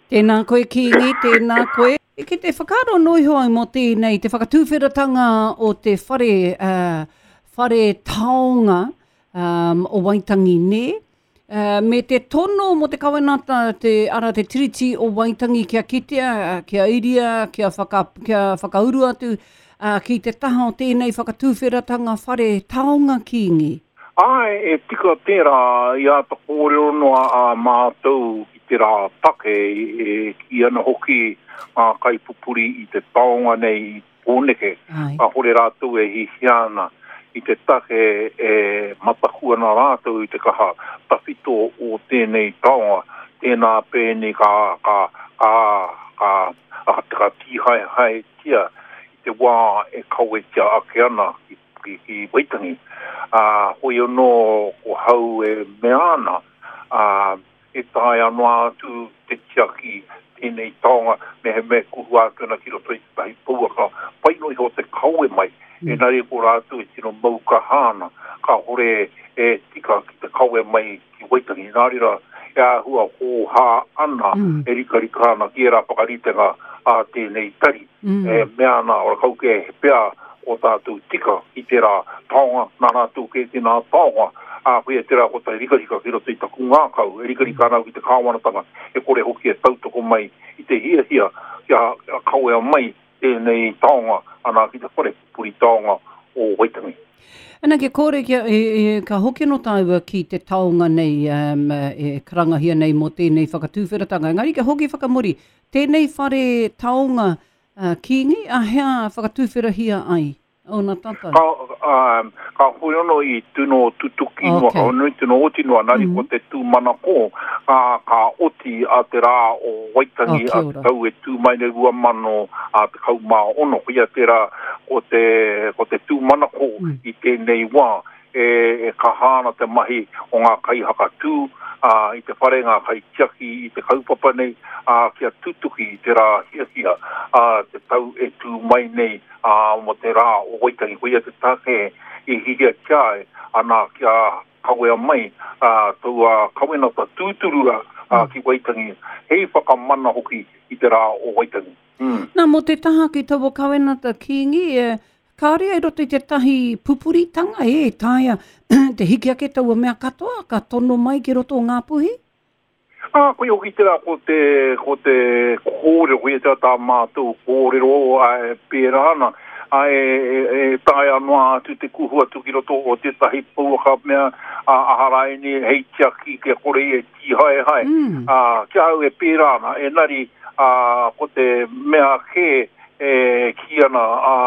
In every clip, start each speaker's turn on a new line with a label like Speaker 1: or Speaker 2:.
Speaker 1: Tēnā koe Kingi, tēnā koe. Ki te whakaro noi hoa mo tēnei, te whakatūwhiratanga o te whare taonga o Waitangi ne. Me te tono mo te kawenata te tiriti o Waitangi kia kitea, kia iria, kia whakauru atu, ki te taha o tēnei whakatūwhiratanga whare taonga Kingi.
Speaker 2: Ai, tika tērā, ia ta kōrero noa a mātou i te rā take ki ana hoki kai pupuri i te taonga nei i pōneke. A hore rātou hi hiana i te take matakua na rātou i te kaha tawhito o tēnei taonga. Tēnā pēne ka tihai tia i te wā kaue tia ake ana ki Waitangi. Hoi ono ko hau meana tae anoa atu te tiaki tēnei taonga me kuhu atu na ki roto i tahi pouaka paino i ho te kaue mai nari ko rātu e tino maukahana ka hore tika ki te kaue mai ki Waitangi nari ra hua ho hā ana rika ana ki era pakaritenga tēnei tari meana ora kauke he pea o tātou tika i te rā taonga, nā rātou ke te nā taonga, hui e te rā o tai rikarika ki roto i taku ngākau, rikarika anau ki te kāwanatanga, kore hoki e tautoko mai i te hia kia kauea mai tēnei taonga, ana ki te whare puri taonga o Waitangi.
Speaker 1: Ana ke kore ka hoki no tāua ki te taonga nei, karangahia nei mo tēnei whakatūwhiratanga. Ngari ke hoki whakamuri, tēnei whare taonga Kingi, a hea whakatūwhirahia ai, o nā tata?
Speaker 2: Ka hoi ono i tuno tutuki noa, ka honui tuno oti noa, nari ko te tūmana ko, ka oti a te rā o Waitangi, a te tau e tūmaine ua mano, a te kau mā ono, kia te rā ko te tūmana ko i tēnei wā, ka hāna te mahi o ngā kai haka tū, i te whare ngā kai tiaki, i te kaupapa nei, kia tutuki i te rā hia, te tau e tū mai nei, mo te rā o Waitangi, koia te take i hihia kiae, ana kia kawea mai, tau kawenata tūturua ki Waitangi, hei whakamana hoki i te rā o Waitangi.
Speaker 1: Nā, mo te taha ki tau kawenata Kingi, kāre ai roto i te tahi pupuritanga tāia te hiki ake taua mea katoa, ka tono mai ki roto o ngā puhi?
Speaker 2: Koe hoki te rā ko te kōrero, koe te tā mātou kōrero pērāna, tae anoa atu te kuhu atu ki roto o te tahi pouaka mea aharaini hei tiaki ke kore e tihai. Kia au e pērāna, nari ko te mea ke ki ana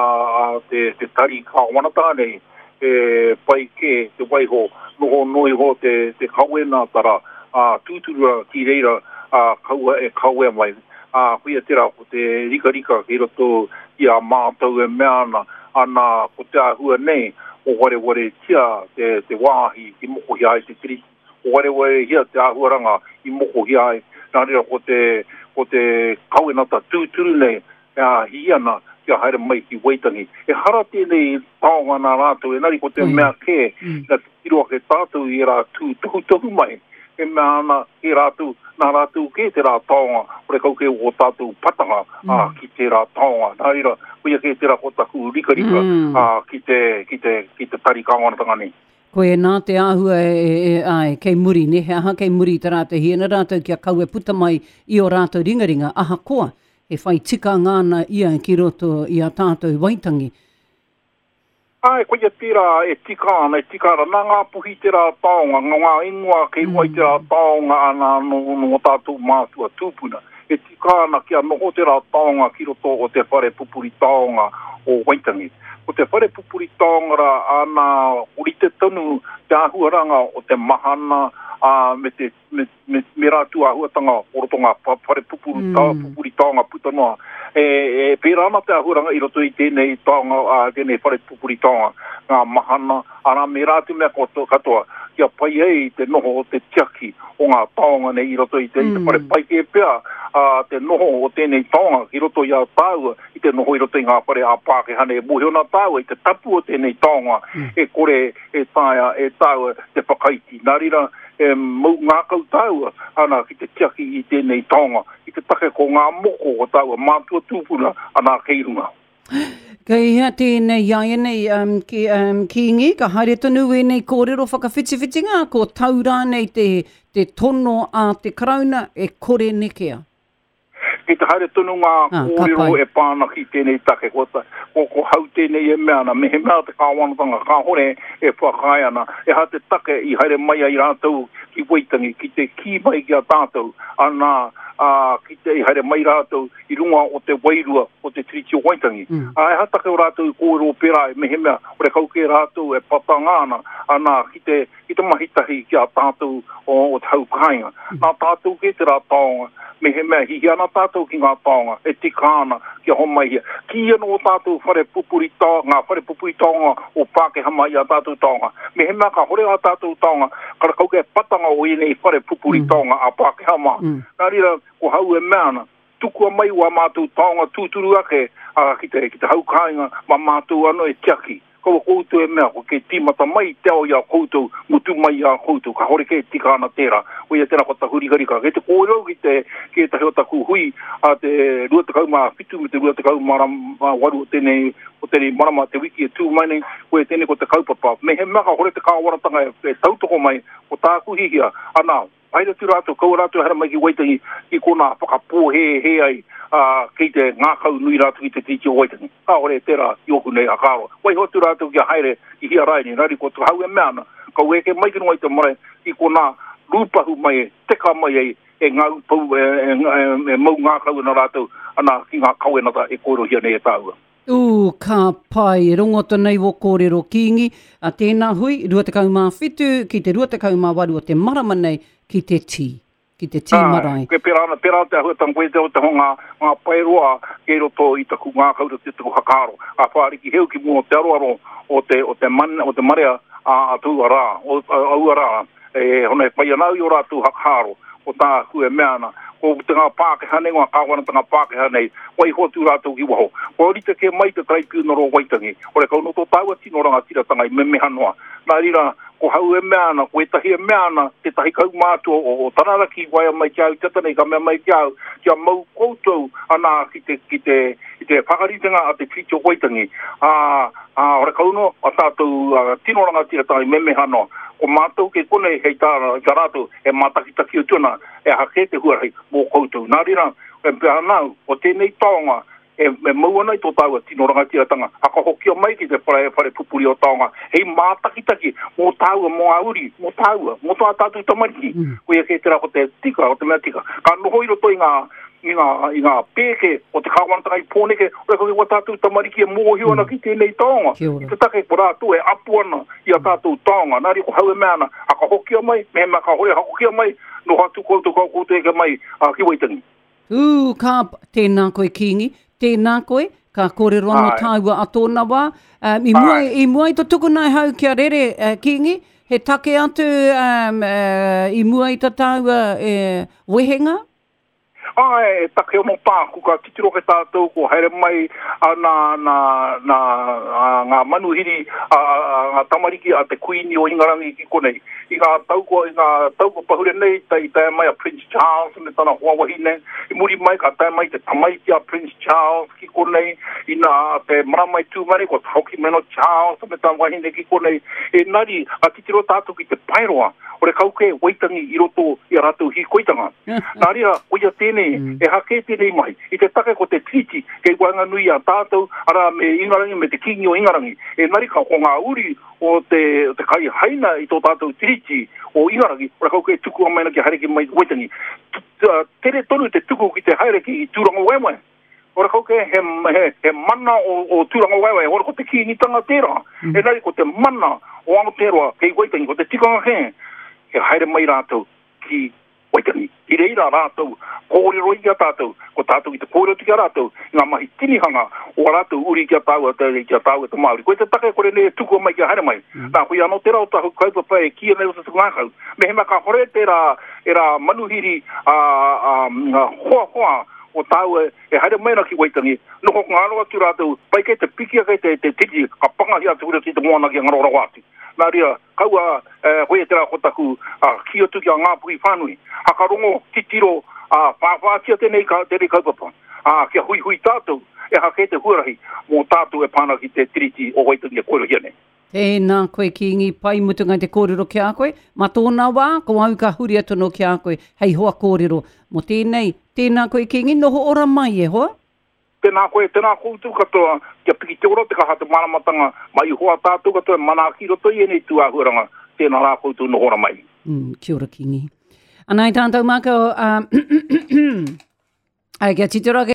Speaker 2: te tari kāwanata nei, pai ke te waiho, noho noi ho te kawena tara, tūturua ki reira, kaua mai. Huia tera ko te rika ki roto i a mātou e meana, ana ko te ahua nei, o ware tia te wāhi i moko hiai te tiriti, o ware hia te ahuaranga i moko hiai, nārira ko te kawenata tūturu nei, hiana kia haere mai ki Waitangi. E hara tēnei taonga nā rātou, nari ko te mea ke, na tiroa ke tātou i rā tuhu mai, e mea ana i rātou, nā rātou ke te rā taonga, ore kauke o tātou patanga ki te rā taonga. Nārira, kuia ke te rā ko taku rika, ki te tari kāwanatanga nei.
Speaker 1: Koe nā te āhua kei muri, ne he aha kei muri te rātou hiena rātou kia kaue puta mai i o rātou ringaringa, aha koa. E whai tika ngāna ia ki roto i a tātou Waitangi.
Speaker 2: Koia tērā e tika ana, nā ngā puhi tērā taonga, ngā ingoa kei wai tērā taonga ana no tātou mātua tūpuna. E tika ana kia noho tērā taonga ki roto o te whare pupuri taonga o Waitangi. O te whare pupuri taonga ra ana urite tonu te ahuaranga o te mahana, me rātu ahuatanga o roto ngā whare pupuri taonga puta noa. Pērāna te ahuranga i roto i tēnei taonga, tēnei whare pupuri taonga, ngā mahana, ana me rātu mea katoa, kia pai ei te noho o te tiaki o ngā taonga nei I roto I te whare pai ke pea te noho o tēnei taonga ki roto I a tāua I te noho I roto I ngā whare a Pāke hane mohe o nā tāua I te tapu o tēnei taonga e kore e tāia e tāua te whakaiti nārira e mau ngā kau tāua ana ki te tiaki I tēnei taonga I te take ko ngā moko o tāua mātua tūpuna ana keirunga.
Speaker 1: Kei hea tēnei iaia nei ki ingi, ka haere tonu e nei kōrero whakawhitiwhitinga, ko taura nei te tono a te karauna e kore nekea.
Speaker 2: Ki te haere tonu ngā kōrero e pāna ki tēnei take, ko hau tēnei e mea na, me he mea te kāwanatanga, ka hore e whakai ana, e ha te take I haere mai ai rātou ki waitangi, ki te ki mai ki a tātou, ana ki te I haere mai rātou I runga o te wairua o te tiriti o waitangi. E hatake o rātou I kōrero pērā e mehe mea, o re kauke rātou e patangāna, ana ki te mahitahi ki a tātou o te haukainga. Nā tātou ke te rā taonga, mehe mea hihi ana tātou ki ngā taonga, e tikāna ki a homai hia. Ki ano o tātou whare pupuri taonga o Pāke hamai a tātou taonga. Mehe mea ka hore a tātou taonga, kara kauke patanga o inei whare pupuri taonga a Pāke hama. Nā rira, ko hau e meana, tukua mai wa mātou taonga tūturu ake, ki te haukainga, ma mātou ano e tiaki. Kaua koutou e mea, ko ke tīmata mai teo I a koutou, mutu mai I a koutou, ka hore ke tika ana tērā, o ia tērā kota hurikarika. Ke te kōrero ki te tahi o taku hui, a te ruatakau mā whitu, me te ruatakau mā waru o tēnei marama te wiki e tū mai nei, ko e tēnei ko te kaupapa. Me he mea ka hore te kāwaratanga e tautoko mai, o tāku hihia, ana, aira tu rātou, kaua rātou hara mai ki waitangi, ki kona whakapō he ai, kei te ngākau nui rātou ki te titi o waitangi. Ka hore tērā I oku nei a kāro. Wai hotu rātou ki a haere I hia rai ni, nari ko tu hau e meana, ka ue ke mai kinu ai te mare, ki kona rūpahu mai, teka mai ai, e ngau pau, e mau ngākau na rātou, ana ki ngā kauenata e kōro hia nei e tāua.
Speaker 1: Ka pai, rongoto nei wo kōrero kingi, a tēnā hui, 27, ki te 28 o te marama nei, ki te tī marai.
Speaker 2: Ke pērā te ahuatang koe te o te honga ngā pairoa ke roto I taku ngā kaura te tuku hakaro. A whāriki heu ki mua te aroaro o te marea a tūara, o auara, hona e pai anau I o rātu hakaro, o tā kue meana. Ko te ngā Pāke hane, ngā kāwanatanga Pāke hane, wai hotu rātou ki waho. Ko rita ke mai te taipiu noro waitangi, o re kaunoto tāua tino ranga tiratanga I meme hanoa. Nā rira, ko hau e meana, ko e tahi e meana, te tahi kau mātua o tanaraki waia mai kiau, tatanei ka mea mai kiau, kia mau koutou ana ki te whakaritenga a te tito waitangi. O re kauno, a tātou tino ranga tiratanga I meme hanoa. O mātou ke kone hei tāra I ka rātou e mātakitaki o tūna e hake te huarei mō koutou. Nā rira, e pēha nāu, o tēnei taonga e mau anai tō tāua tino rangatiratanga. Haka hokia mai ki te whare pupuri o taonga. Hei mātakitaki mō tāua, mō auri, mō tāua, mō tātou tamariki. Koia ke tērā ko te tika, o te mea tika. Ka noho I roto I ngā pēke o te kāwanatanga I pōneke, o reka wa tātou tamariki e mōhio ana ki tēnei taonga. I te take ko rātou e apu ana I a tātou taonga. Nāri ko hau e meana, haka hokia mai, me mea ka hore hokia mai, no hatu koutou eke mai ki waitangi.
Speaker 1: Ka tēnā koe kingi, tēnā koe, ka kōrero anō tāua a tōna wā. I mua I to tukunai hau kia rere kingi, he take atu I mua I ta tāua wehenga?
Speaker 2: E take ono pāku, ka titiro ke tātou ko haere mai ngā manuhiri, ngā tamariki a te kuini o Ingarangi ki konei. I ngā tauko pahure nei, tai mai a Prince Charles, me tana huawahi nei. I muri mai ka tai mai te tamaiti a Prince Charles ki konei. I nā te maramai tūmare ko Hoki Meno Charles, me tana wahine ki konei. E nari, a titiro tātou ki te pairoa. O re kauke waitangi I roto I a rātou hi koitanga. Nā ria, oia tēnei, e hake tēnei mai. I te take ko te triti, kei wanga nui a tātou, ara me Ingarangi, me te kingi o Ingarangi. E nari ka ko ngā uri o te kai haina I tō tātou triti o Ingarangi, o re kauke tuku amaina ki haere ki mai waitangi. Tere tonu te tuku ki te haere ki I tūranga waiwai. O re kauke he mana o tūranga waiwai, o re ko te kinitanga tērā. E nari ko te mana o Aotearoa, kei waitangi, ko te tikanga he haere mai rātou ki Waitangi, i reira rātou, kōrero i kia tātou, ko tātou i te kōrero tika rātou, ngā mahi tinihanga o rātou uri kia tāua te Māori. Koe te take kore ne tuku mai kia haere mai. Nā hui anō te rau tahu kaupapa e kia nei o te ngākau. Me he maka hore te ra manuhiri hoa o tāua e haere mai na ki Waitangi. Noko ngāroa tu rātou, pai kei te pikia kei te titi, ka pangahia te ura ki te moana ki ngarora wāti. Nā ria, kaua hoi e te rā kotaku ki o tuki a ngāpui whānui. Hakarongo titiro whāwhātia tēnei kaupapa. Kia hui tātou e hake te huarahi mō tātou e pāna ki te tiriti o Waitangi e koero hiane.
Speaker 1: Tēnā koe ki ngi pai mutunga te kōrero ki a koe. Mā tōna wā, ko au ka huri atono ki a koe. Hei hoa kōrero. Mō tēnei, tēnā koe ki ngi noho ora mai e hoa?
Speaker 2: Tēnā koutu katoa, kia piki te ora te kaha te manamatanga, mai hoa tātou katoa, mana ki roto i enei tu āhuaranga, tēnā rā koutu noho ora mai.
Speaker 1: Kia ora ki ngi. Anai tātou mākau, ai kia titura